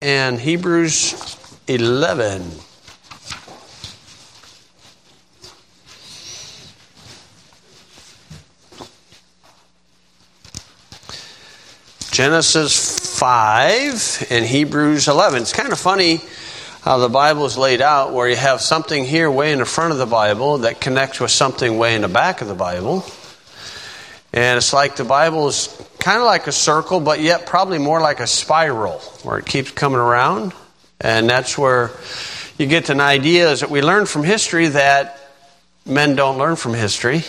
and Hebrews 11. Genesis 5 and Hebrews 11. It's kind of funny how the Bible is laid out, where you have something here way in the front of the Bible that connects with something way in the back of the Bible. And it's like the Bible is kind of like a circle, but yet probably more like a spiral, where it keeps coming around. And that's where you get an idea, is that we learn from history that men don't learn from history.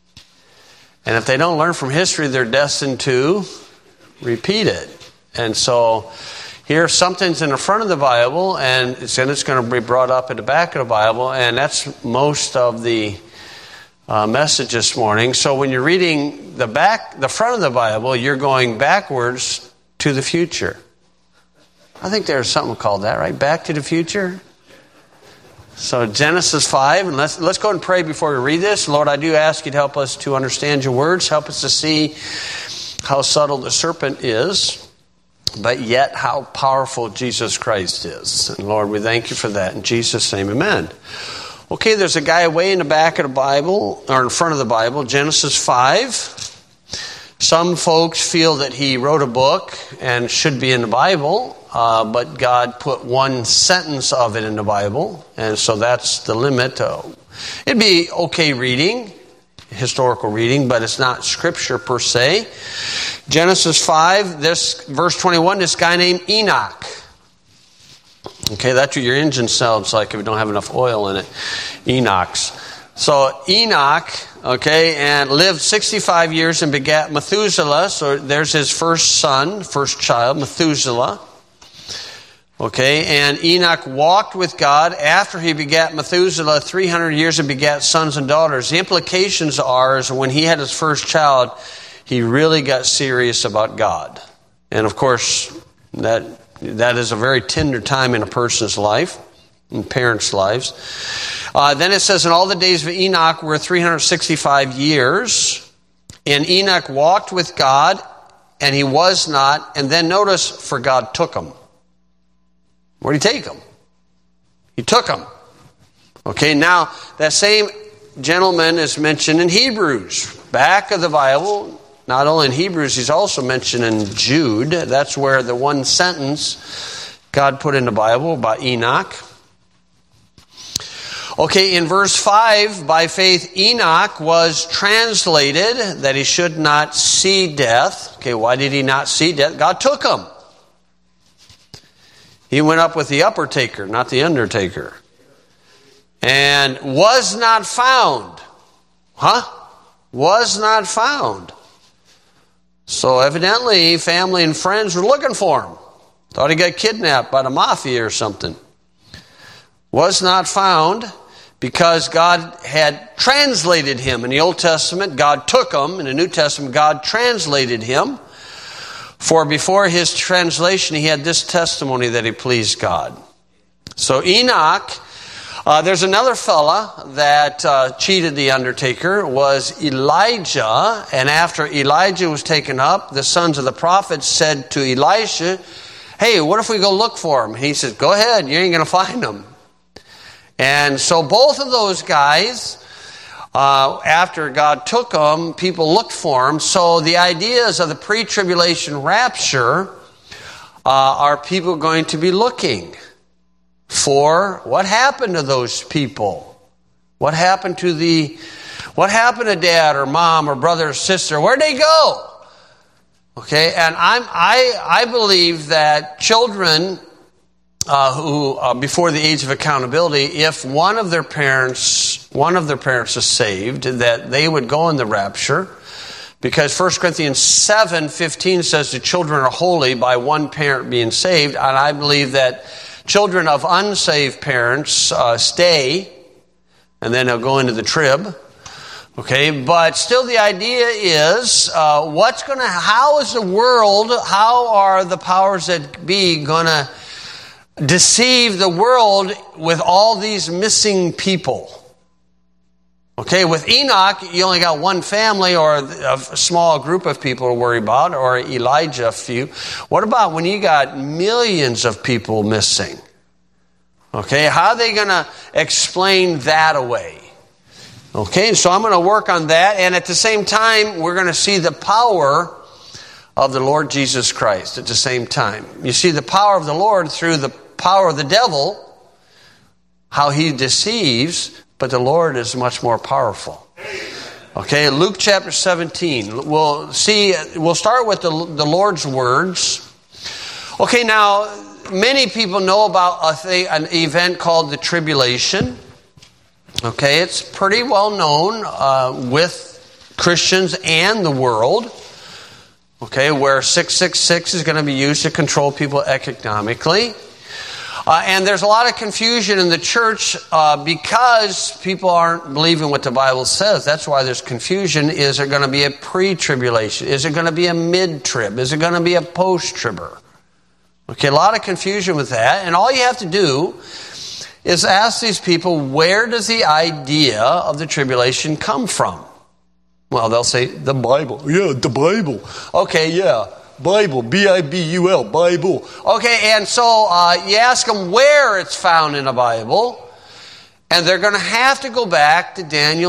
And if they don't learn from history, they're destined to repeat it. And so here something's in the front of the Bible, and it's going to be brought up at the back of the Bible, and that's most of the message this morning. So when you're reading the front of the Bible, you're going backwards to the future. I think there's something called that, right? Back to the future. So Genesis 5, and let's go and pray before we read this. Lord, I do ask you to help us to understand your words. Help us to see how subtle the serpent is, but yet how powerful Jesus Christ is. And Lord, we thank you for that. In Jesus' name, amen. Okay, there's a guy way in the back of the Bible, or in front of the Bible, Genesis 5. Some folks feel that he wrote a book and should be in the Bible, but God put one sentence of it in the Bible, and so that's the limit. It'd be okay reading, historical reading, but it's not scripture per se. Genesis 5, this verse 21, this guy named Enoch. Okay, that's what your engine sounds like if you don't have enough oil in it. Enoch's. So Enoch, okay, and lived 65 years and begat Methuselah. So there's his first son, first child, Methuselah. Okay, and Enoch walked with God after he begat Methuselah 300 years and begat sons and daughters. The implications are is when he had his first child, he really got serious about God. And of course, that is a very tender time in a person's life, in parents' lives. Then it says, and all the days of Enoch were 365 years. And Enoch walked with God, and he was not. And then notice, for God took him. Where did he take him? He took him. Okay, now that same gentleman is mentioned in Hebrews. Back of the Bible, not only in Hebrews, he's also mentioned in Jude. That's where the one sentence God put in the Bible about Enoch. Okay, in verse 5, by faith Enoch was translated that he should not see death. Okay, why did he not see death? God took him. He went up with the upper taker, not the undertaker. And was not found. Was not found. So evidently, family and friends were looking for him. Thought he got kidnapped by the mafia or something. Was not found because God had translated him. In the Old Testament, God took him. In the New Testament, God translated him. For before his translation, he had this testimony that he pleased God. So Enoch, there's another fella that cheated the undertaker, was Elijah. And after Elijah was taken up, the sons of the prophets said to Elisha, hey, what if we go look for him? He said, go ahead, you ain't going to find him. And so both of those guys, after God took them, people looked for them. So the ideas of the pre-tribulation rapture are people going to be looking for what happened to those people. What happened to dad or mom or brother or sister? Where'd they go? Okay, and I believe that children who before the age of accountability, if one of their parents is saved, that they would go in the rapture, because 1 Corinthians 7:15 says the children are holy by one parent being saved, and I believe that children of unsaved parents stay, and then they'll go into the trib. Okay, but still the idea is, how are the powers that be going to deceive the world with all these missing people? Okay, with Enoch, you only got one family or a small group of people to worry about, or Elijah a few. What about when you got millions of people missing? Okay, how are they going to explain that away? Okay, so I'm going to work on that, and at the same time, we're going to see the power of the Lord Jesus Christ at the same time. You see the power of the Lord through the power of the devil, how he deceives, but the Lord is much more powerful. Okay, Luke chapter 17. We'll start with the Lord's words. Okay, now, many people know about an event called the tribulation. Okay, it's pretty well known with Christians and the world. Okay, where 666 is going to be used to control people economically. And there's a lot of confusion in the church because people aren't believing what the Bible says. That's why there's confusion. Is there going to be a pre-tribulation? Is it going to be a mid-trib? Is it going to be a post-tribber? Okay, a lot of confusion with that. And all you have to do is ask these people, where does the idea of the tribulation come from? Well, they'll say, the Bible. Yeah, the Bible. Okay, yeah. Bible, B-I-B-U-L, Bible. Okay, and so you ask them where it's found in the Bible, and they're going to have to go back to Daniel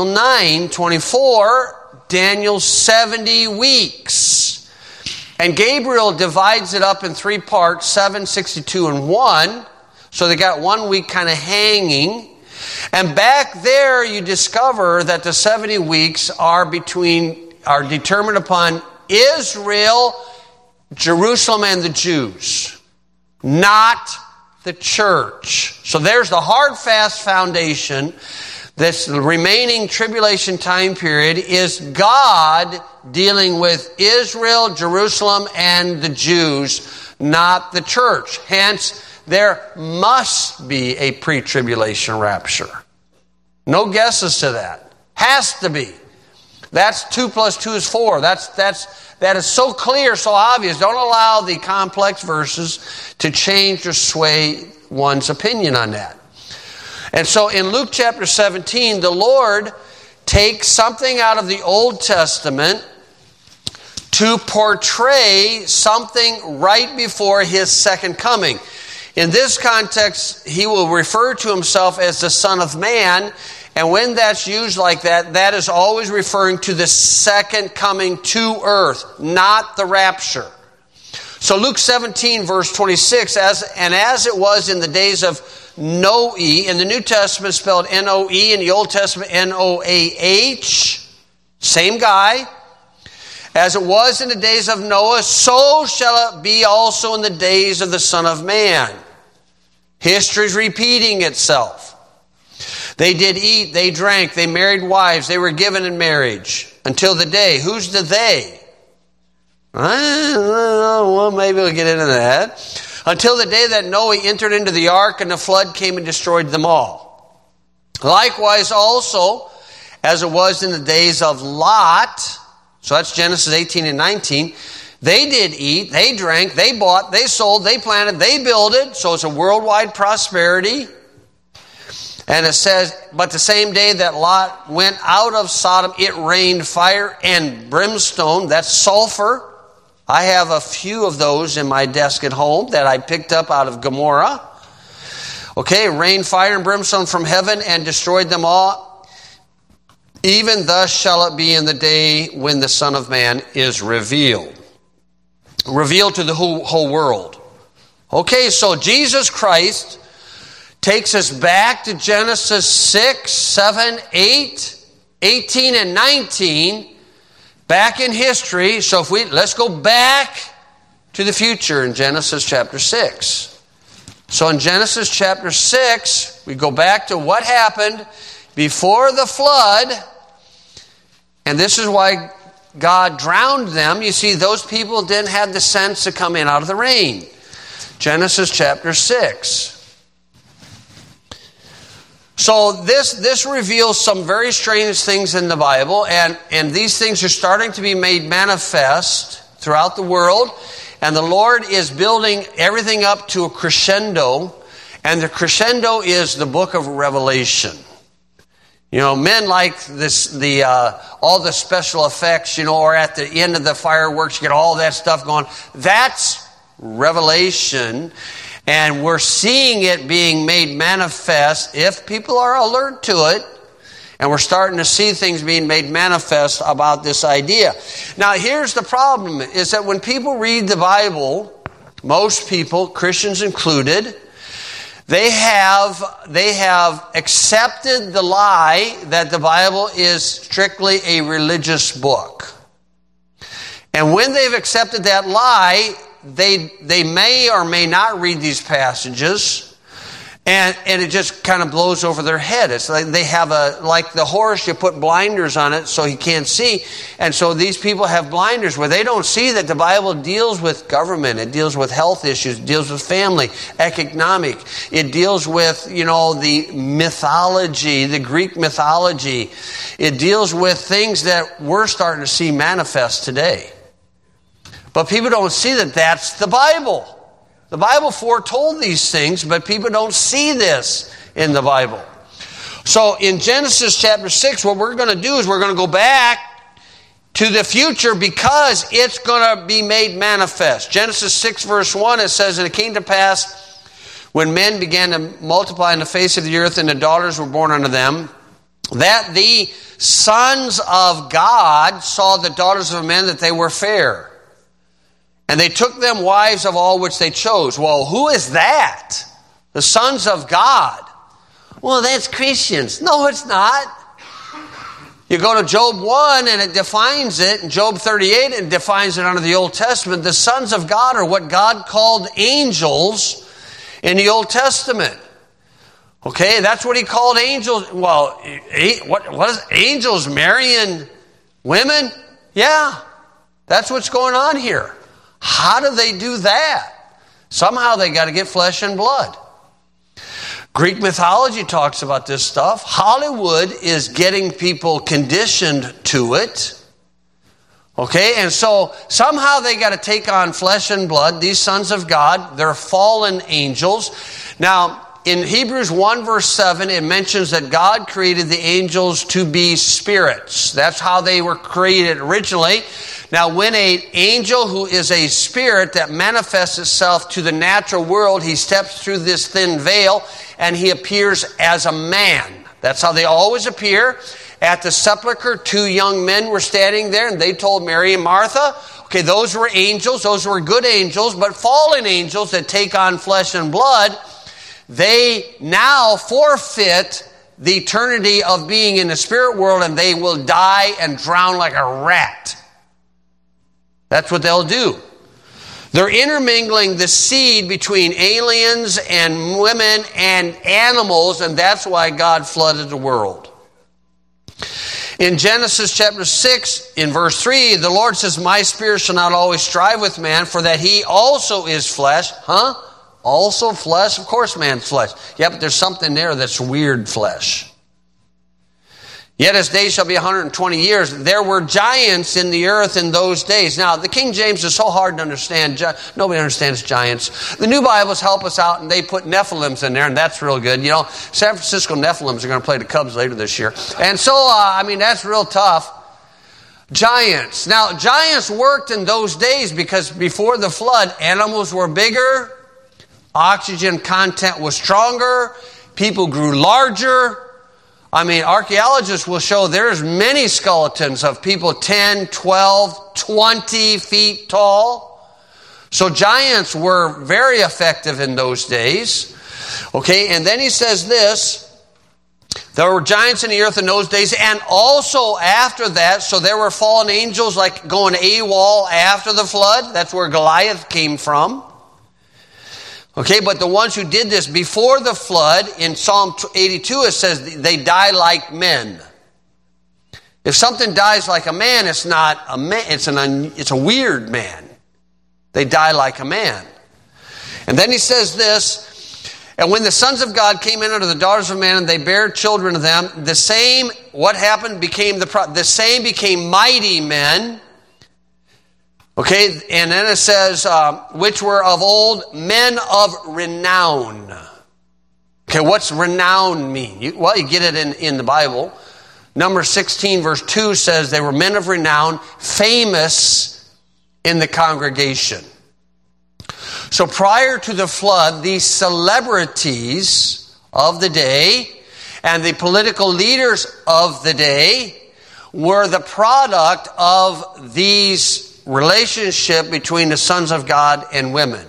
9:24, Daniel's 70 weeks. And Gabriel divides it up in 3 parts, 7, 62, and 1. So they got 1 week kind of hanging. And back there you discover that the 70 weeks are determined upon Israel, Jerusalem, and the Jews, not the church. So there's the hard, fast foundation. This remaining tribulation time period is God dealing with Israel, Jerusalem, and the Jews, not the church. Hence, there must be a pre-tribulation rapture. No guesses to that. Has to be. That's 2 + 2 is 4. That is so clear, so obvious. Don't allow the complex verses to change or sway one's opinion on that. And so in Luke chapter 17, the Lord takes something out of the Old Testament to portray something right before his second coming. In this context, he will refer to himself as the Son of Man. And when that's used like that, that is always referring to the second coming to earth, not the rapture. So Luke 17, verse 26, as it was in the days of Noe, in the New Testament spelled N-O-E, in the Old Testament N-O-A-H, same guy. As it was in the days of Noah, so shall it be also in the days of the Son of Man. History's repeating itself. They did eat, they drank, they married wives, they were given in marriage until the day. Who's the they? I don't know. Well, maybe we'll get into that. Until the day that Noah entered into the ark and the flood came and destroyed them all. Likewise also, as it was in the days of Lot, so that's Genesis 18 and 19, they did eat, they drank, they bought, they sold, they planted, they builded, so it's a worldwide prosperity. And it says, but the same day that Lot went out of Sodom, it rained fire and brimstone, that's sulfur. I have a few of those in my desk at home that I picked up out of Gomorrah. Okay, rained fire and brimstone from heaven and destroyed them all. Even thus shall it be in the day when the Son of Man is revealed. Revealed to the whole world. Okay, so Jesus Christ takes us back to Genesis 6, 7, 8, 18, and 19, back in history. So let's go back to the future in Genesis chapter 6. So in Genesis chapter 6, we go back to what happened before the flood, and this is why God drowned them. You see, those people didn't have the sense to come in out of the rain. Genesis chapter 6. So this reveals some very strange things in the Bible, and these things are starting to be made manifest throughout the world, and the Lord is building everything up to a crescendo, and the crescendo is the book of Revelation. You know, men like this, all the special effects, or at the end of the fireworks, you get all that stuff going. That's revelation, and we're seeing it being made manifest if people are alert to it, and we're starting to see things being made manifest about this idea. Now, here's the problem, is that when people read the Bible, most people, Christians included, they have accepted the lie that the Bible is strictly a religious book. And when they've accepted that lie, they may or may not read these passages, and it just kind of blows over their head. It's like they have like the horse, you put blinders on it so he can't see. And so these people have blinders where they don't see that the Bible deals with government. It deals with health issues. It deals with family, economic. It deals with, the mythology, the Greek mythology. It deals with things that we're starting to see manifest today. But people don't see that that's the Bible. The Bible foretold these things, but people don't see this in the Bible. So in Genesis chapter 6, what we're going to do is we're going to go back to the future because it's going to be made manifest. Genesis 6 verse 1, it says, "And it came to pass, when men began to multiply in the face of the earth, and the daughters were born unto them, that the sons of God saw the daughters of men, that they were fair. And they took them wives of all which they chose." Well, who is that? The sons of God. Well, that's Christians. No, it's not. You go to Job 1 and it defines it, and Job 38 and defines it under the Old Testament. The sons of God are what God called angels in the Old Testament. Okay, that's what he called angels. Well, what is angels marrying women? Yeah, that's what's going on here. How do they do that? Somehow they got to get flesh and blood. Greek mythology talks about this stuff. Hollywood is getting people conditioned to it. Okay, and so somehow they got to take on flesh and blood, these sons of God. They're fallen angels. Now, in Hebrews 1 verse 7, it mentions that God created the angels to be spirits. That's how they were created originally. Now, when an angel who is a spirit that manifests itself to the natural world, he steps through this thin veil and he appears as a man. That's how they always appear. At the sepulcher, 2 young men were standing there, and they told Mary and Martha, okay, those were angels, those were good angels, but fallen angels that take on flesh and blood, they now forfeit the eternity of being in the spirit world, and they will die and drown like a rat. That's what they'll do. They're intermingling the seed between aliens and women and animals, and that's why God flooded the world. In Genesis chapter 6, in verse 3, the Lord says, "My spirit shall not always strive with man, for that he also is flesh." Huh? Also flesh? Of course man's flesh. Yeah, but there's something there that's weird flesh. "Yet his days shall be 120 years. There were giants in the earth in those days." Now, the King James is so hard to understand. Nobody understands giants. The New Bibles help us out, and they put Nephilims in there, and that's real good. San Francisco Nephilims are going to play the Cubs later this year. And so, that's real tough. Giants. Now, giants worked in those days because before the flood, animals were bigger, oxygen content was stronger, people grew larger. Archaeologists will show there's many skeletons of people 10, 12, 20 feet tall. So giants were very effective in those days. Okay, and then he says this, there were giants in the earth in those days, and also after that, so there were fallen angels like going AWOL after the flood. That's where Goliath came from. Okay, but the ones who did this before the flood, in Psalm 82, it says they die like men. If something dies like a man, it's not a man, it's a weird man. They die like a man. And then he says this, "And when the sons of God came in unto the daughters of man, and they bare children of them, the same," what happened? The same became mighty men. Okay, and then it says, "which were of old men of renown." Okay, what's renown mean? You get it in the Bible. Numbers 16 verse 2 says they were men of renown, famous in the congregation. So prior to the flood, these celebrities of the day and the political leaders of the day were the product of these relationship between the sons of God and women.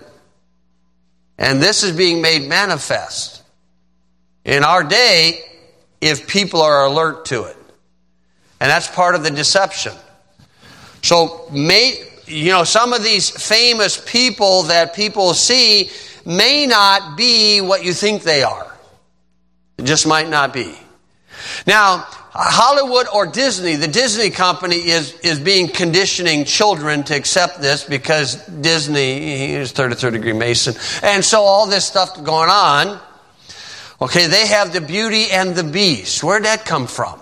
And this is being made manifest in our day if people are alert to it. And that's part of the deception. So, some of these famous people that people see may not be what you think they are. It just might not be. Now, Hollywood or Disney, the Disney company is being conditioning children to accept this because Disney, he is 33rd degree Mason, and so all this stuff going on. Okay, they have the Beauty and the Beast. Where'd that come from?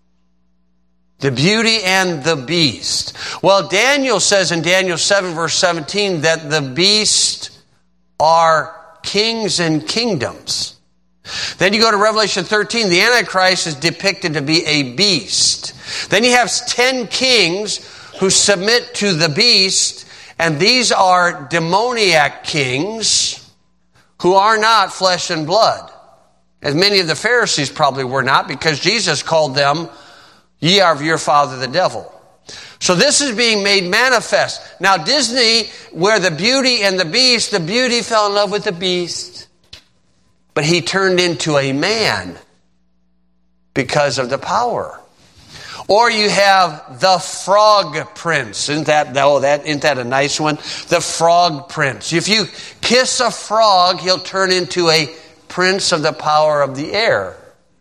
The Beauty and the Beast. Well, Daniel says in Daniel 7 verse 17 that the beast are kings and kingdoms. Then you go to Revelation 13, the Antichrist is depicted to be a beast. Then you have 10 kings who submit to the beast, and these are demoniac kings who are not flesh and blood. As many of the Pharisees probably were not, because Jesus called them, ye are of your father the devil. So this is being made manifest. Now Disney, where the Beauty and the Beast, the beauty fell in love with the beast. But he turned into a man because of the power. Or you have the Frog Prince. Isn't that a nice one? The Frog Prince. If you kiss a frog, he'll turn into a prince of the power of the air.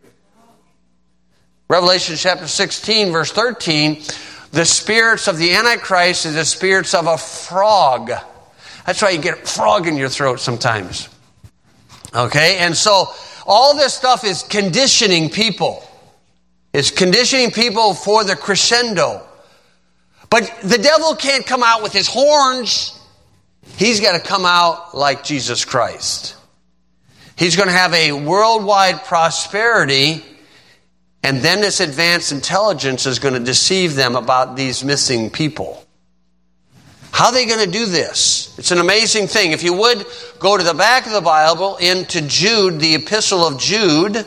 Revelation chapter 16, verse 13, the spirits of the Antichrist is the spirits of a frog. That's why you get a frog in your throat sometimes. Okay, and so all this stuff is conditioning people. It's conditioning people for the crescendo. But the devil can't come out with his horns. He's got to come out like Jesus Christ. He's going to have a worldwide prosperity, and then this advanced intelligence is going to deceive them about these missing people. How are they going to do this? It's an amazing thing. If you would, go to the back of the Bible, into Jude, the Epistle of Jude,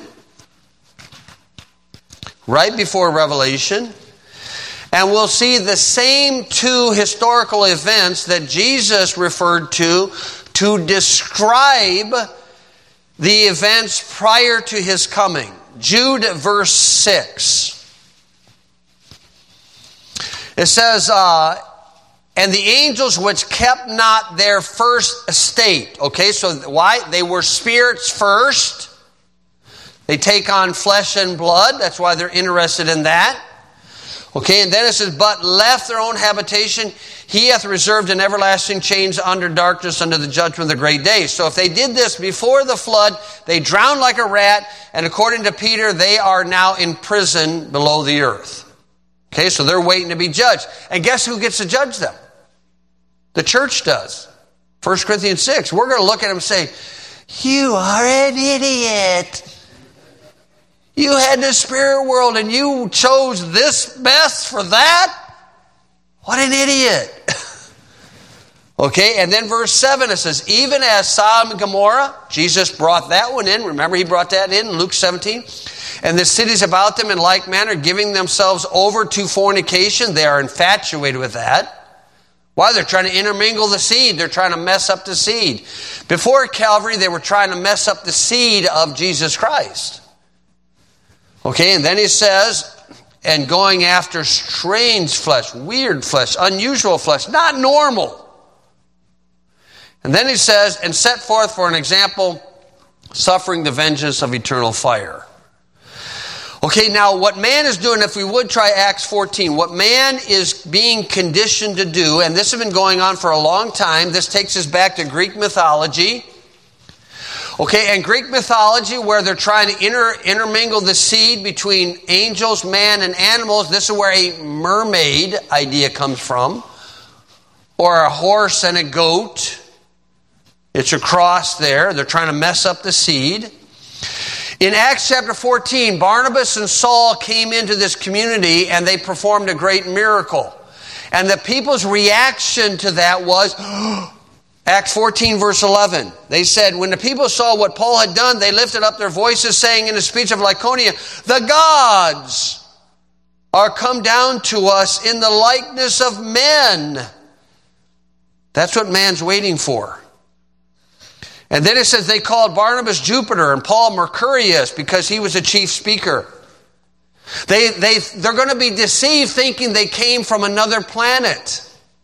right before Revelation, and we'll see the same two historical events that Jesus referred to describe the events prior to his coming. Jude, verse 6. It says, and the angels which kept not their first estate. Okay, so why? They were spirits first. They take on flesh and blood. That's why they're interested in that. Okay, and then it says, but left their own habitation, he hath reserved in everlasting chains under darkness, under the judgment of the great day. So if they did this before the flood, they drowned like a rat, and according to Peter, they are now in prison below the earth. Okay, so they're waiting to be judged. And guess who gets to judge them? The church does. 1 Corinthians 6. We're going to look at them and say, you are an idiot. You had the spirit world and you chose this best for that? What an idiot. Okay, and then verse 7, it says, even as Sodom and Gomorrah, Jesus brought that one in. Remember, he brought that in Luke 17. And the cities about them in like manner, giving themselves over to fornication. They are infatuated with that. Why? They're trying to intermingle the seed. They're trying to mess up the seed. Before Calvary, they were trying to mess up the seed of Jesus Christ. Okay, and then he says, and going after strange flesh, weird flesh, unusual flesh, not normal. And then he says, and set forth for an example, suffering the vengeance of eternal fire. Okay, now what man is doing, if we would try Acts 14, what man is being conditioned to do, and this has been going on for a long time, this takes us back to Greek mythology. Okay, and Greek mythology, where they're trying to intermingle the seed between angels, man, and animals, this is where a mermaid idea comes from, or a horse and a goat. It's a cross there. They're trying to mess up the seed. In Acts chapter 14, Barnabas and Saul came into this community and they performed a great miracle. And the people's reaction to that was, Acts 14 verse 11. They said, when the people saw what Paul had done, they lifted up their voices saying in the speech of Lycaonia, the gods are come down to us in the likeness of men. That's what man's waiting for. And then it says they called Barnabas Jupiter and Paul Mercurius because he was a chief speaker. They're going to be deceived thinking they came from another planet.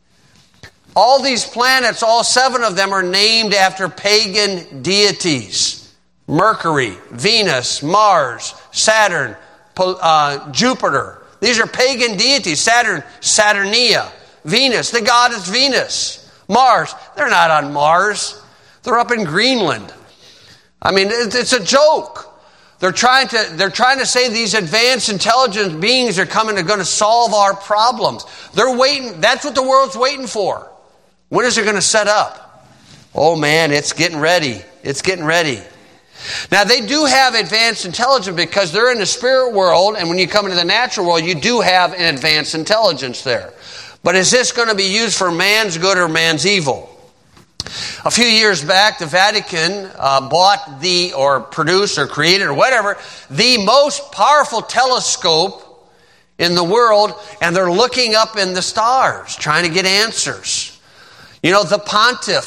All these planets, all 7 of them are named after pagan deities. Mercury, Venus, Mars, Saturn, Jupiter. These are pagan deities. Saturn, Saturnia. Venus, the goddess Venus. Mars, they're not on Mars. They're up in Greenland. I mean, it's a joke. They're trying to say these advanced intelligent beings are coming and going to solve our problems. They're waiting. That's what the world's waiting for. When is it going to set up? Oh man, it's getting ready. It's getting ready. Now they do have advanced intelligence because they're in the spirit world, and when you come into the natural world, you do have an advanced intelligence there. But is this going to be used for man's good or man's evil? A few years back, the Vatican bought produced or created or whatever, the most powerful telescope in the world, and they're looking up in the stars, trying to get answers. You know, the pontiff.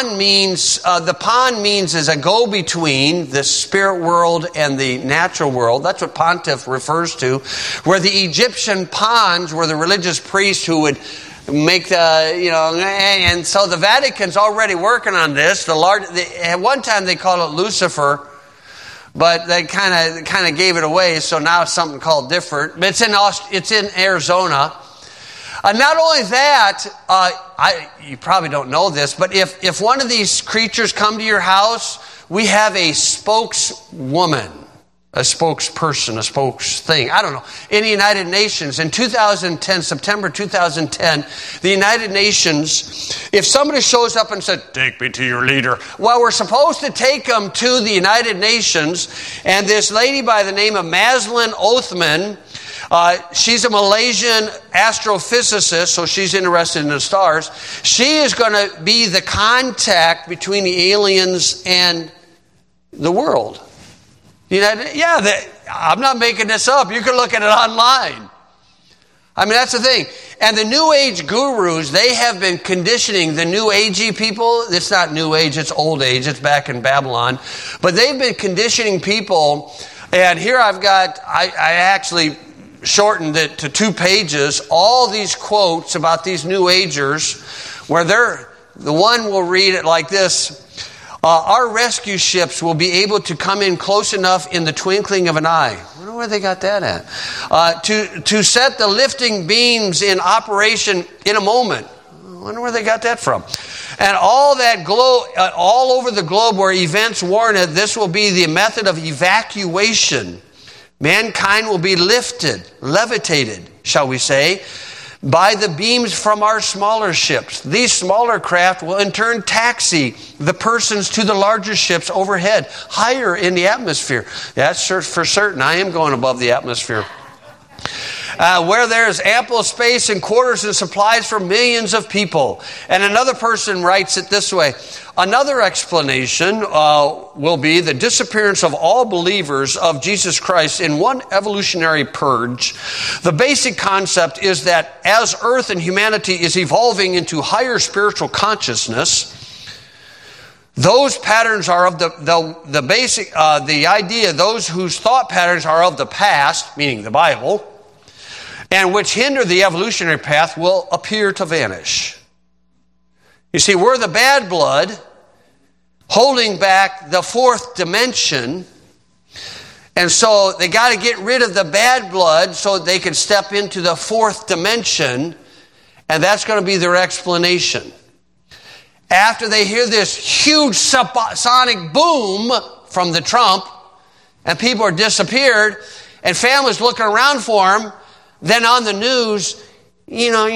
The pon means is a go-between the spirit world and the natural world. That's what pontiff refers to. Where the Egyptian pons were the religious priests who would make and so the Vatican's already working on this. At one time they called it Lucifer, but they kind of gave it away. So now it's something called different. But it's in Arizona. Not only that, you probably don't know this, but if one of these creatures come to your house, we have a spokeswoman, a spokesperson, a spokesthing. I don't know. In the United Nations, in 2010, September 2010, the United Nations, if somebody shows up and said, take me to your leader, well, we're supposed to take them to the United Nations, and this lady by the name of Maslin Othman, she's a Malaysian astrophysicist, so she's interested in the stars. She is going to be the contact between the aliens and the world. I'm not making this up. You can look at it online. I mean, that's the thing. And the New Age gurus, they have been conditioning the New Agey people. It's not New Age, it's Old Age. It's back in Babylon. But they've been conditioning people. And here I actually shortened it to 2 pages. All these quotes about these New Agers, where the one will read it like this. Our rescue ships will be able to come in close enough in the twinkling of an eye. I wonder where they got that at. To set the lifting beams in operation in a moment. I wonder where they got that from. And all that all over the globe where events warranted, this will be the method of evacuation. Mankind will be levitated, shall we say, by the beams from our smaller ships. These smaller craft will in turn taxi the persons to the larger ships overhead, higher in the atmosphere. That's for certain. I am going above the atmosphere. Where there is ample space and quarters and supplies for millions of people. And another person writes it this way. Another explanation will be the disappearance of all believers of Jesus Christ in one evolutionary purge. The basic concept is that as Earth and humanity is evolving into higher spiritual consciousness, those patterns are of the basic, the idea, those whose thought patterns are of the past, meaning the Bible, and which hinder the evolutionary path will appear to vanish. You see, we're the bad blood holding back the 4th dimension, and so they got to get rid of the bad blood so they can step into the 4th dimension, and that's going to be their explanation. After they hear this huge sonic boom from the Trump, and people are disappeared, and families looking around for them, then on the news, down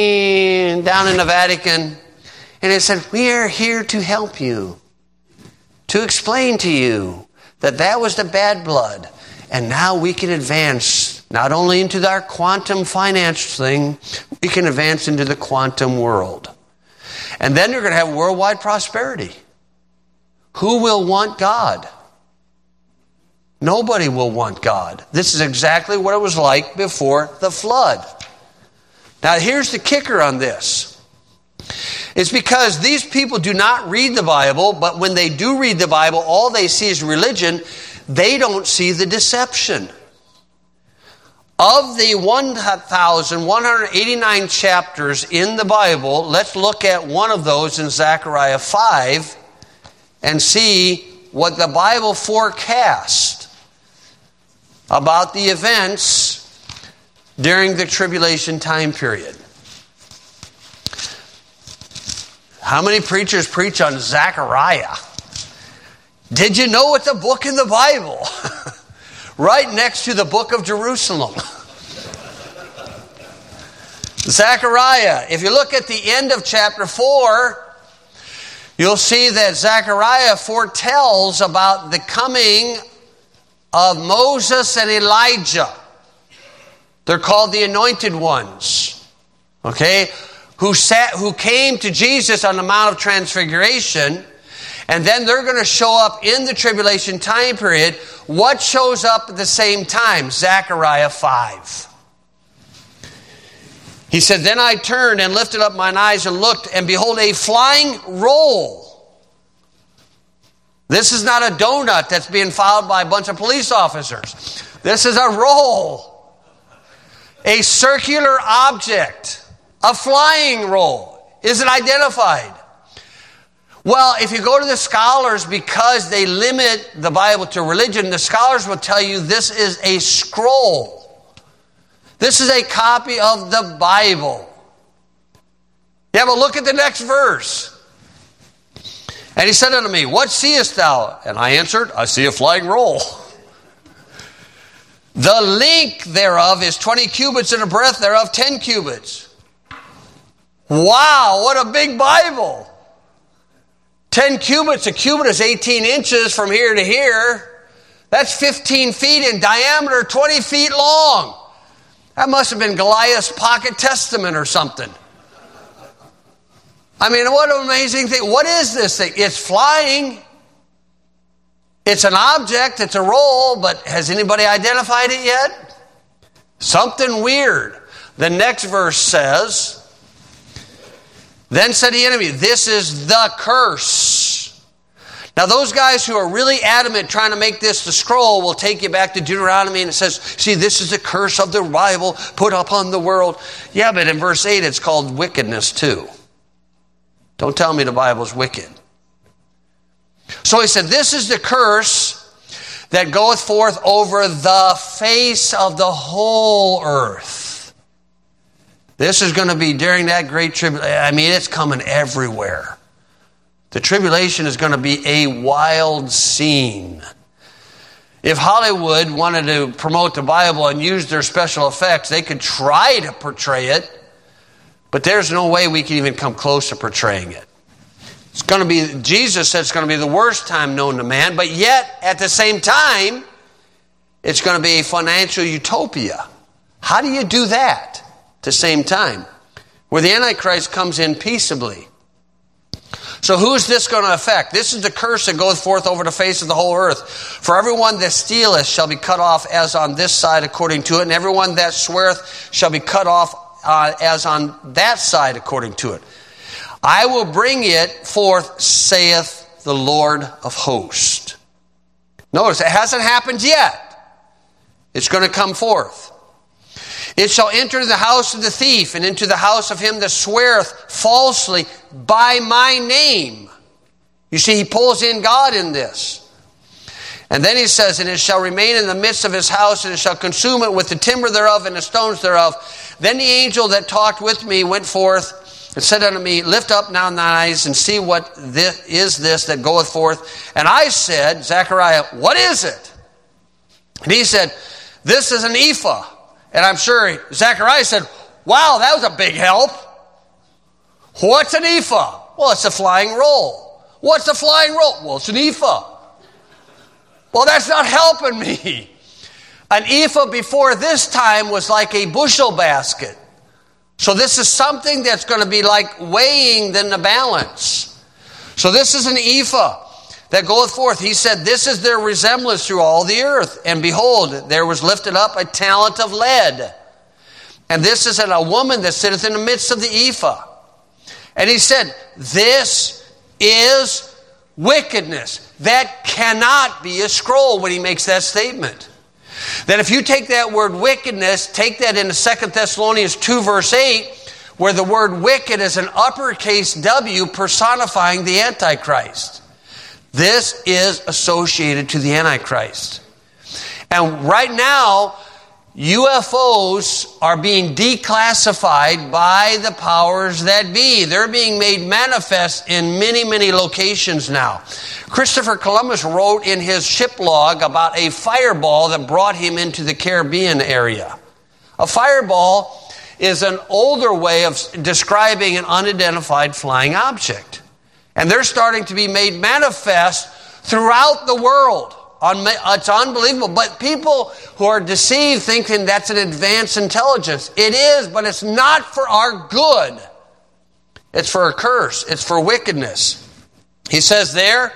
in the Vatican, and it said, we are here to help you, to explain to you That was the bad blood. And now we can advance not only into our quantum finance thing, we can advance into the quantum world. And then you're going to have worldwide prosperity. Who will want God? Nobody will want God. This is exactly what it was like before the flood. Now here's the kicker on this. It's because these people do not read the Bible, but when they do read the Bible, all they see is religion. They don't see the deception. Of the 1,189 chapters in the Bible, let's look at one of those in Zechariah 5 and see what the Bible forecasts about the events during the tribulation time period. How many preachers preach on Zechariah? Did you know it's a book in the Bible? Right next to the book of Jerusalem. Zechariah, if you look at the end of chapter 4, you'll see that Zechariah foretells about the coming of Moses and Elijah. They're called the anointed ones. Okay? Who came to Jesus on the Mount of Transfiguration. And then they're going to show up in the tribulation time period. What shows up at the same time? Zechariah 5. He said, "Then I turned and lifted up mine eyes and looked, and behold, a flying roll." This is not a donut that's being followed by a bunch of police officers. This is a roll. A circular object. A flying roll. Is it identified? Well, if you go to the scholars, because they limit the Bible to religion, the scholars will tell you this is a scroll. This is a copy of the Bible. Yeah, but look at the next verse. "And he said unto me, What seest thou? And I answered, I see a flying roll. The length thereof is 20 cubits, and the breadth thereof 10 cubits. Wow, what a big Bible. 10 cubits, a cubit is 18 inches from here to here. That's 15 feet in diameter, 20 feet long. That must have been Goliath's Pocket Testament or something. I mean, what an amazing thing. What is this thing? It's flying. It's an object. It's a roll. But has anybody identified it yet? Something weird. The next verse says, "Then said the enemy, This is the curse." Now those guys who are really adamant trying to make this the scroll will take you back to Deuteronomy, and it says, see, this is the curse of the Bible put upon the world. Yeah, but in verse 8 it's called wickedness too. Don't tell me the Bible's wicked. So he said, this is the curse that goeth forth over the face of the whole earth. This is going to be during that great tribulation. I mean, it's coming everywhere. The tribulation is going to be a wild scene. If Hollywood wanted to promote the Bible and use their special effects, they could try to portray it, but there's no way we can even come close to portraying it. It's going to be, Jesus said it's going to be the worst time known to man, but yet, at the same time, it's going to be a financial utopia. How do you do that at the same time? Where the Antichrist comes in peaceably. So who is this going to affect? This is the curse that goeth forth over the face of the whole earth. For everyone that stealeth shall be cut off as on this side according to it, and everyone that sweareth shall be cut off as on that side according to it. I will bring it forth, saith the Lord of hosts. Notice, it hasn't happened yet. It's going to come forth. It shall enter the house of the thief, and into the house of him that sweareth falsely by my name. You see, he pulls in God in this. And then he says, and it shall remain in the midst of his house, and it shall consume it with the timber thereof and the stones thereof. Then the angel that talked with me went forth and said unto me, lift up now thine eyes and see what this is that goeth forth. And I said, Zechariah, what is it? And he said, this is an ephah. And I'm sure Zechariah said, wow, that was a big help. What's an ephah? Well, it's a flying roll. What's a flying roll? Well, it's an ephah. Well, that's not helping me. An ephah before this time was like a bushel basket. So this is something that's going to be like weighing in the balance. So this is an ephah that goeth forth. He said, this is their resemblance through all the earth. And behold, there was lifted up a talent of lead. And this is a woman that sitteth in the midst of the ephah. And he said, this is wickedness. That cannot be a scroll when he makes that statement. Then if you take that word wickedness, take that into 2 Thessalonians 2 verse 8, where the word wicked is an uppercase W personifying the Antichrist. This is associated to the Antichrist. And right now, UFOs are being declassified by the powers that be. They're being made manifest in many, many locations now. Christopher Columbus wrote in his ship log about a fireball that brought him into the Caribbean area. A fireball is an older way of describing an unidentified flying object. And they're starting to be made manifest throughout the world. It's unbelievable. But people who are deceived thinking that's an advanced intelligence. It is, but it's not for our good. It's for a curse. It's for wickedness. He says there,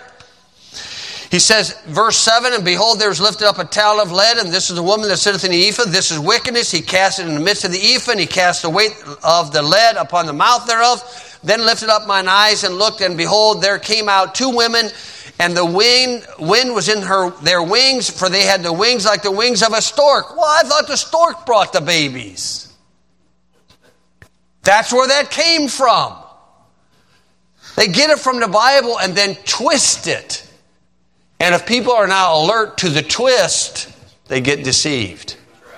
verse 7, and behold, there was lifted up a talent of lead, and this is the woman that sitteth in the ephah. This is wickedness. He cast it in the midst of the ephah, and he cast the weight of the lead upon the mouth thereof. Then lifted up mine eyes and looked, and behold, there came out two women, and the wind was in their wings, for they had the wings like the wings of a stork. Well, I thought the stork brought the babies. That's where that came from. They get it from the Bible and then twist it. And if people are not alert to the twist, they get deceived.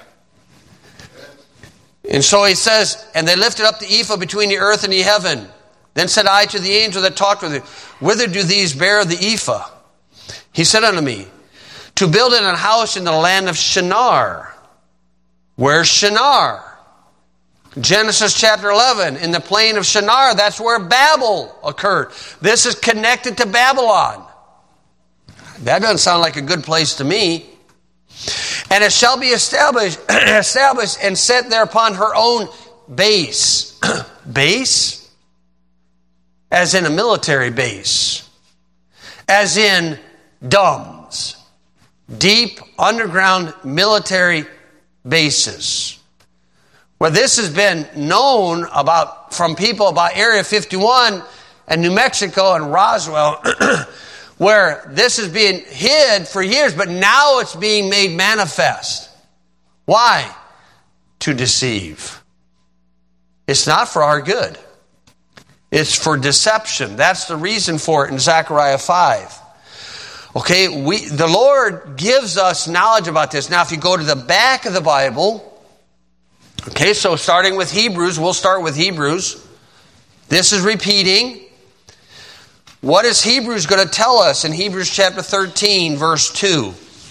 And so he says, and they lifted up the ephah between the earth and the heaven. Then said I to the angel that talked with him, whither do these bear the ephah? He said unto me, to build in a house in the land of Shinar. Where's Shinar? Genesis chapter 11, in the plain of Shinar, that's where Babel occurred. This is connected to Babylon. That doesn't sound like a good place to me. And it shall be established and set there upon her own base. Base? As in a military base. As in DUMBs. Deep underground military bases. Well, this has been known from people about Area 51 and New Mexico and Roswell, where this is being hid for years, but now it's being made manifest. Why? To deceive. It's not for our good. It's for deception. That's the reason for it in Zechariah 5. Okay, the Lord gives us knowledge about this. Now, if you go to the back of the Bible, okay, so starting with Hebrews, we'll start with Hebrews. This is repeating. What is Hebrews going to tell us in Hebrews chapter 13, verse 2?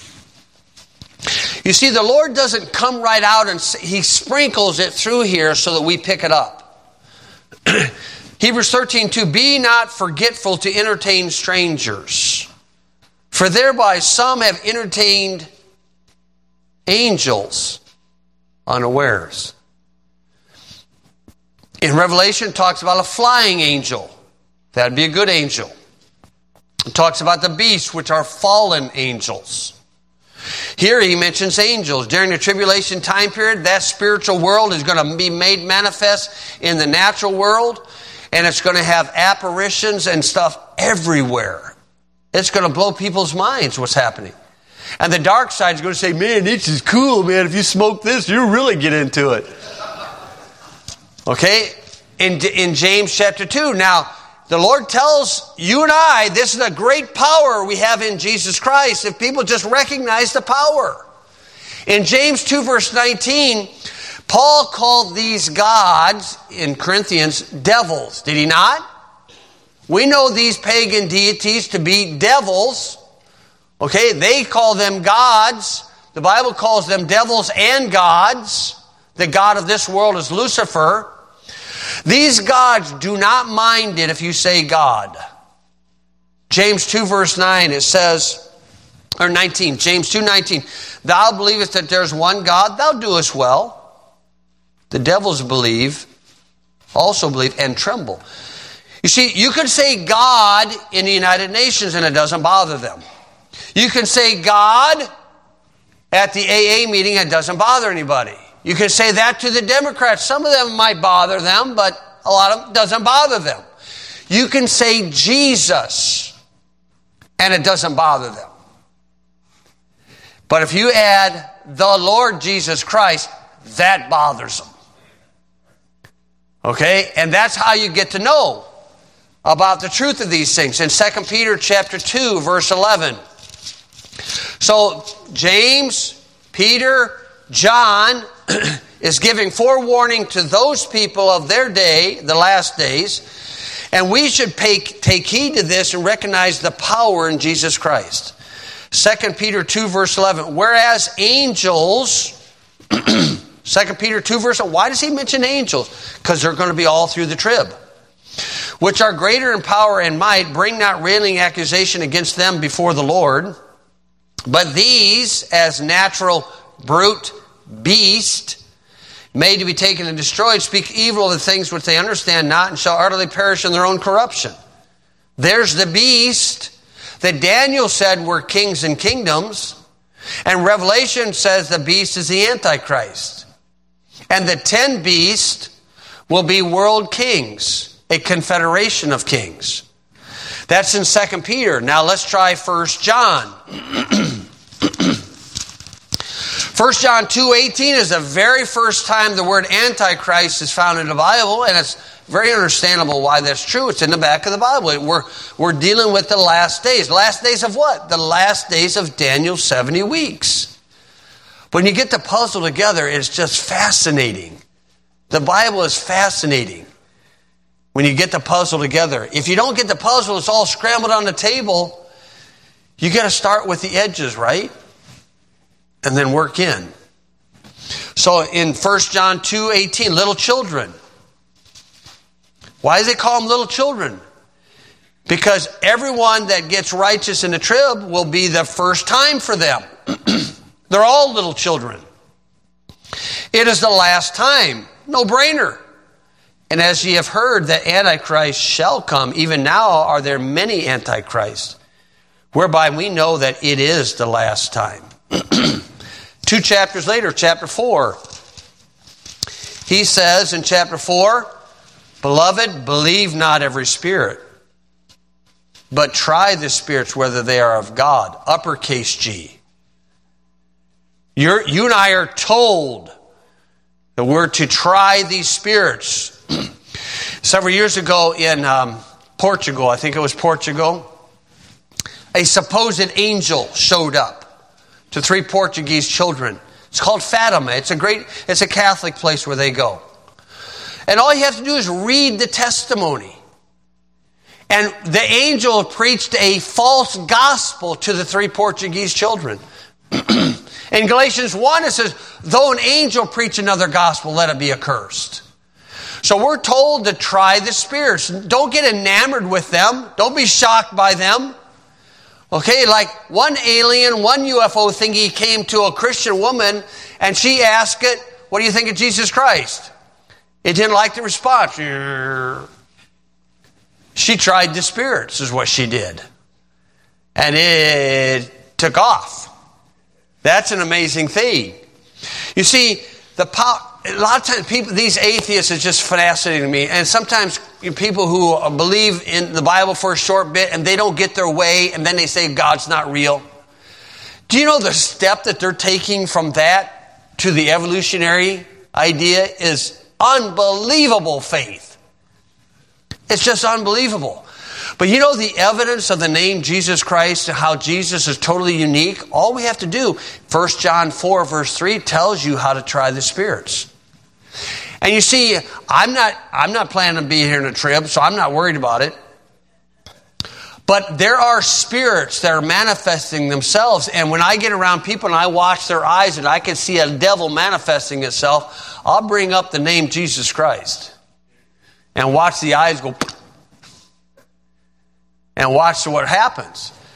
You see, the Lord doesn't come right out and He sprinkles it through here so that we pick it up. Hebrews 13:2, be not forgetful to entertain strangers, for thereby some have entertained angels unawares. In Revelation, it talks about a flying angel. That'd be a good angel. It talks about the beasts, which are fallen angels. Here he mentions angels. During the tribulation time period, that spiritual world is going to be made manifest in the natural world. And it's going to have apparitions and stuff everywhere. It's going to blow people's minds what's happening. And the dark side is going to say, man, this is cool, man. If you smoke this, you really get into it. Okay? In James chapter 2. Now, the Lord tells you and I, this is a great power we have in Jesus Christ if people just recognize the power. In James 2 verse 19, Paul called these gods, in Corinthians, devils. Did he not? We know these pagan deities to be devils. Okay, they call them gods. The Bible calls them devils and gods. The god of this world is Lucifer. These gods do not mind it if you say God. James 2 verse 9, it says, or 19, James 2:19. Thou believest that there's one God, thou doest well. The devils also believe and tremble. You see, you can say God in the United Nations and it doesn't bother them. You can say God at the AA meeting and it doesn't bother anybody. You can say that to the Democrats. Some of them might bother them, but a lot of them doesn't bother them. You can say Jesus and it doesn't bother them. But if you add the Lord Jesus Christ, that bothers them. Okay? And that's how you get to know about the truth of these things. In 2 Peter chapter 2, verse 11. So James, Peter, John is giving forewarning to those people of their day, the last days. And we should take heed to this and recognize the power in Jesus Christ. 2 Peter 2, verse 11. Whereas angels, 2 Peter 2, verse 11. Why does he mention angels? Because they're going to be all through the trib. Which are greater in power and might, bring not railing accusation against them before the Lord. But these, as natural brute beast, made to be taken and destroyed, speak evil of the things which they understand not, and shall utterly perish in their own corruption. There's the beast that Daniel said were kings and kingdoms, and Revelation says the beast is the Antichrist. And the 10 beasts will be world kings, a confederation of kings. That's in 2 Peter. Now let's try 1 John. 1 John 2:18 is the very first time the word Antichrist is found in the Bible, and it's very understandable why that's true. It's in the back of the Bible. We're dealing with the last days. Last days of what? The last days of Daniel's 70 weeks. When you get the puzzle together, it's just fascinating. The Bible is fascinating when you get the puzzle together. If you don't get the puzzle, it's all scrambled on the table. You got to start with the edges, right? And then work in. So in 1 John 2:18, little children. Why does it call them little children? Because everyone that gets righteous in the trib will be the first time for them. They're all little children. It is the last time. No brainer. And as ye have heard that Antichrist shall come, even now are there many Antichrists, whereby we know that it is the last time. 2 chapters later, chapter 4, he says in chapter 4, Beloved, believe not every spirit, but try the spirits whether they are of God. Uppercase G. You and I are told that we're to try these spirits. Several years ago in Portugal, I think it was Portugal, a supposed angel showed up to 3 Portuguese children. It's called Fatima. It's a Catholic place where they go. And all you have to do is read the testimony. And the angel preached a false gospel to the 3 Portuguese children. In Galatians 1, it says, though an angel preach another gospel, let it be accursed. So we're told to try the spirits. Don't get enamored with them. Don't be shocked by them. Okay, like one UFO thingy came to a Christian woman and she asked it, what do you think of Jesus Christ? It didn't like the response. She tried the spirits is what she did. And it took off. That's an amazing thing. You see, a lot of times these atheists is just fascinating to me. And sometimes people who believe in the Bible for a short bit and they don't get their way and then they say God's not real. Do you know the step that they're taking from that to the evolutionary idea is unbelievable faith. It's just unbelievable. But you know the evidence of the name Jesus Christ and how Jesus is totally unique? All we have to do, 1 John 4 verse 3 tells you how to try the spirits. And you see, I'm not planning to be here in a trib, so I'm not worried about it. But there are spirits that are manifesting themselves. And when I get around people and I watch their eyes and I can see a devil manifesting itself, I'll bring up the name Jesus Christ. And watch the eyes go. And watch what happens.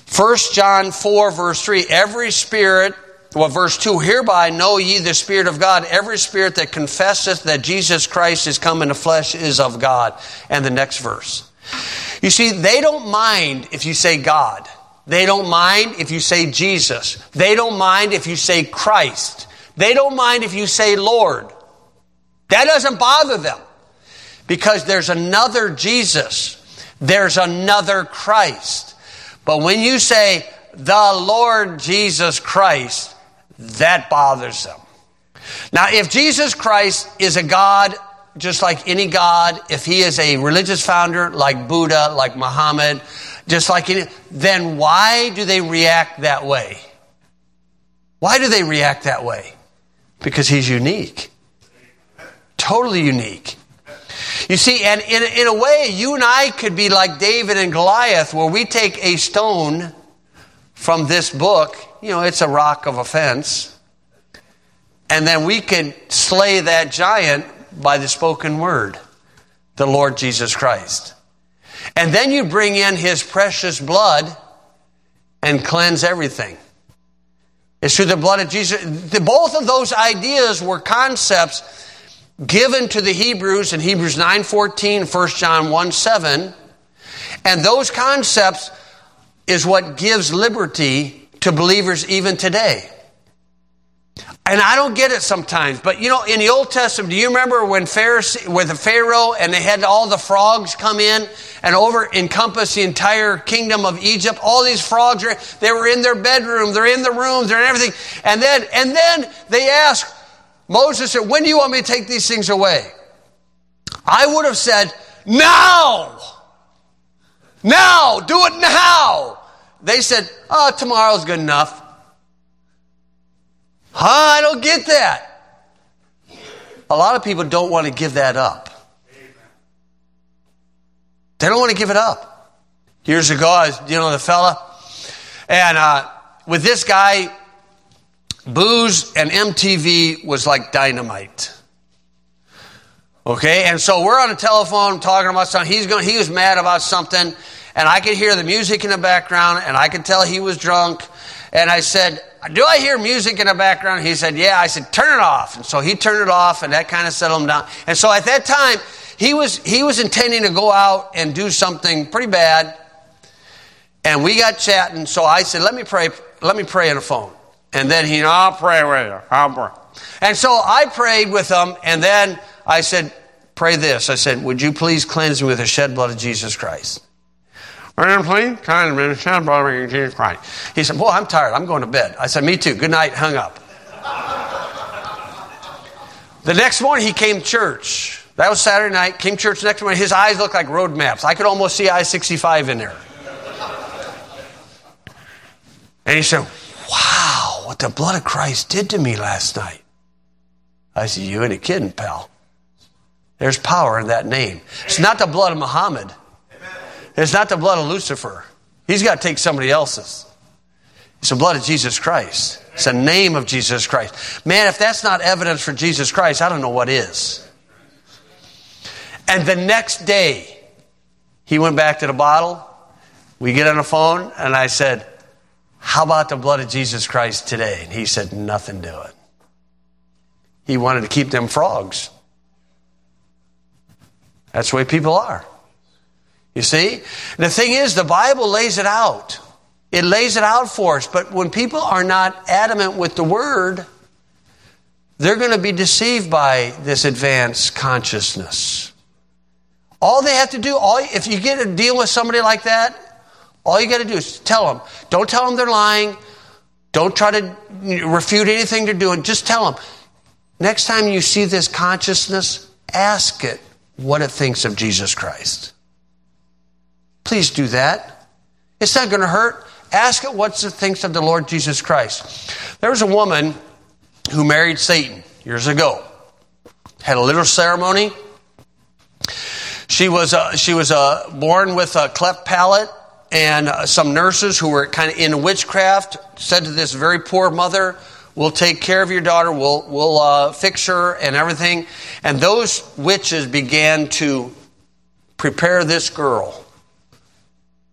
1 John 4, verse 3, every spirit, verse 2, hereby know ye the Spirit of God. Every spirit that confesseth that Jesus Christ is come in the flesh is of God. And the next verse. You see, they don't mind if you say God. They don't mind if you say Jesus. They don't mind if you say Christ. They don't mind if you say Lord. That doesn't bother them. Because there's another Jesus. There's another Christ. But when you say the Lord Jesus Christ, that bothers them. Now, if Jesus Christ is a God just like any God, if he is a religious founder like Buddha, like Muhammad, just like any, then why do they react that way? Why do they react that way? Because he's unique. Totally unique. You see, and in a way, you and I could be like David and Goliath, where we take a stone from this book, it's a rock of offense, and then we can slay that giant by the spoken word, the Lord Jesus Christ. And then you bring in his precious blood and cleanse everything. It's through the blood of Jesus. Both of those ideas were concepts given to the Hebrews in Hebrews 9:14, 1 John 1:7. And those concepts is what gives liberty to believers even today. And I don't get it sometimes, but in the Old Testament, do you remember when the Pharaoh and they had all the frogs come in and encompass the entire kingdom of Egypt? All these frogs, they were in their bedroom, they're in the rooms, they're in everything. And then they asked, Moses said, when do you want me to take these things away? I would have said, now! Now! Do it now! They said, tomorrow's good enough. I don't get that. A lot of people don't want to give that up. They don't want to give it up. Years ago, I was dealing with a fella, and with this guy, booze and MTV was like dynamite. Okay, and so we're on the telephone talking about something. He was mad about something, and I could hear the music in the background, and I could tell he was drunk. And I said, do I hear music in the background? He said, yeah. I said, turn it off. And so he turned it off, and that kind of settled him down. And so at that time, he was intending to go out and do something pretty bad. And we got chatting. So I said, let me pray on the phone. And then I'll pray with you. I'll pray. And so I prayed with him, and then I said, pray this. I said, would you please cleanse me with the shed blood of Jesus Christ? Please, cleanse me with the shed blood of Jesus Christ. He said, boy, I'm tired. I'm going to bed. I said, me too. Good night. Hung up. The next morning, he came to church. That was Saturday night. Came to church the next morning. His eyes looked like road maps. I could almost see I-65 in there. And he said, wow, what the blood of Christ did to me last night. I said, you ain't kidding, pal. There's power in that name. It's not the blood of Muhammad. It's not the blood of Lucifer. He's got to take somebody else's. It's the blood of Jesus Christ. It's the name of Jesus Christ. Man, if that's not evidence for Jesus Christ, I don't know what is. And the next day, he went back to the bottle. We get on the phone, and I said, how about the blood of Jesus Christ today? And he said, nothing to it. He wanted to keep them frogs. That's the way people are. You see? The thing is, the Bible lays it out. It lays it out for us. But when people are not adamant with the Word, they're going to be deceived by this advanced consciousness. All they have to do, if you get a deal with somebody like that, all you got to do is tell them. Don't tell them they're lying. Don't try to refute anything they're doing. Just tell them. Next time you see this consciousness, ask it what it thinks of Jesus Christ. Please do that. It's not going to hurt. Ask it what it thinks of the Lord Jesus Christ. There was a woman who married Satan years ago. Had a little ceremony. She was born with a cleft palate, and some nurses who were kind of in witchcraft said to this very poor mother, we'll take care of your daughter, we'll fix her and everything. And those witches began to prepare this girl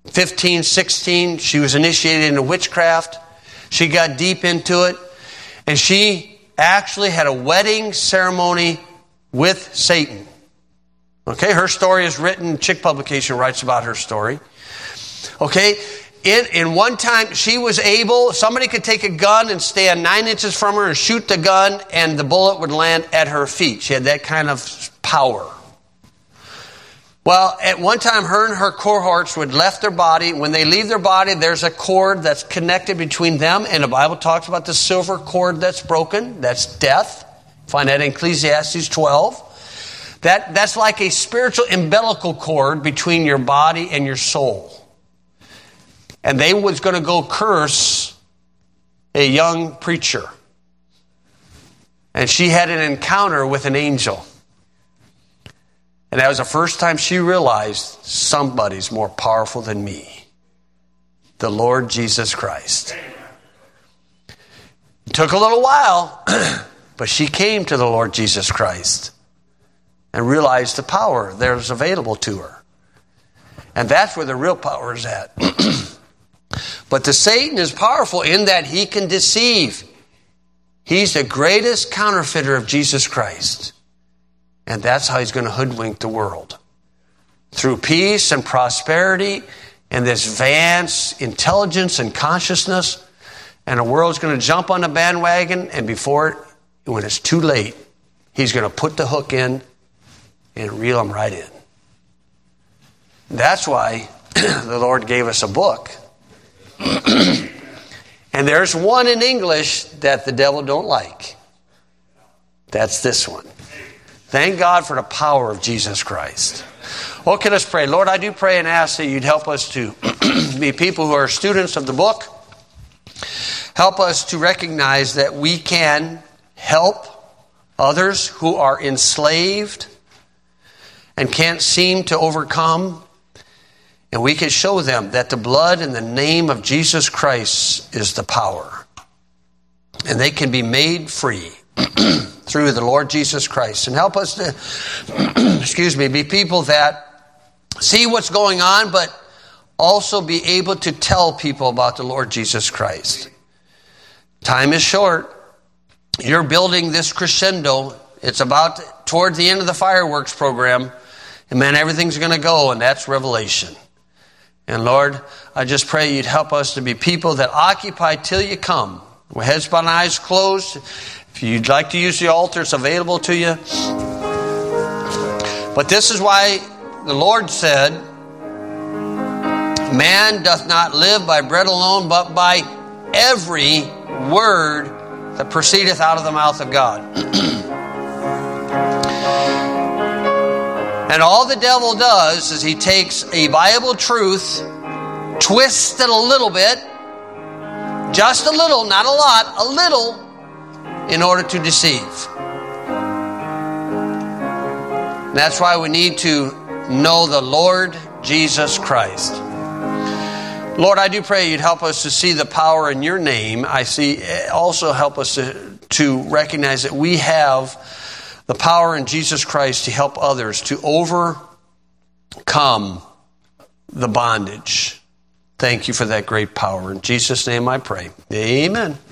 15, 16, she was initiated into witchcraft. She got deep into it. And she actually had a wedding ceremony with Satan. Okay, her story is written. Chick Publication writes about her story. Okay, in one time, she was able, somebody could take a gun and stand 9 inches from her and shoot the gun, and the bullet would land at her feet. She had that kind of power. Well, at one time, her and her cohorts would left their body. When they leave their body, there's a cord that's connected between them, and the Bible talks about the silver cord that's broken. That's death. Find that in Ecclesiastes 12. That's like a spiritual umbilical cord between your body and your soul. And they was going to go curse a young preacher. And she had an encounter with an angel. And that was the first time she realized somebody's more powerful than me. The Lord Jesus Christ. It took a little while, but she came to the Lord Jesus Christ and realized the power that was available to her. And that's where the real power is at. But the Satan is powerful in that he can deceive. He's the greatest counterfeiter of Jesus Christ. And that's how he's going to hoodwink the world. Through peace and prosperity and this advanced intelligence and consciousness. And the world's going to jump on the bandwagon, and when it's too late, he's going to put the hook in and reel them right in. That's why the Lord gave us a book. And there's one in English that the devil don't like. That's this one. Thank God for the power of Jesus Christ. Okay, let's pray. Lord, I do pray and ask that you'd help us to be people who are students of the book. Help us to recognize that we can help others who are enslaved and can't seem to overcome. And we can show them that the blood and the name of Jesus Christ is the power. And they can be made free through the Lord Jesus Christ. And help us to, be people that see what's going on, but also be able to tell people about the Lord Jesus Christ. Time is short. You're building this crescendo. It's about toward the end of the fireworks program. And man, everything's going to go, and that's Revelation. And Lord, I just pray you'd help us to be people that occupy till you come. With heads bowed and eyes closed. If you'd like to use the altar, it's available to you. But this is why the Lord said, man doth not live by bread alone, but by every word that proceedeth out of the mouth of God. And all the devil does is he takes a Bible truth, twists it a little bit, just a little, not a lot, a little, in order to deceive. And that's why we need to know the Lord Jesus Christ. Lord, I do pray you'd help us to see the power in your name. Also help us to recognize that we have the power in Jesus Christ to help others to overcome the bondage. Thank you for that great power. In Jesus' name I pray. Amen.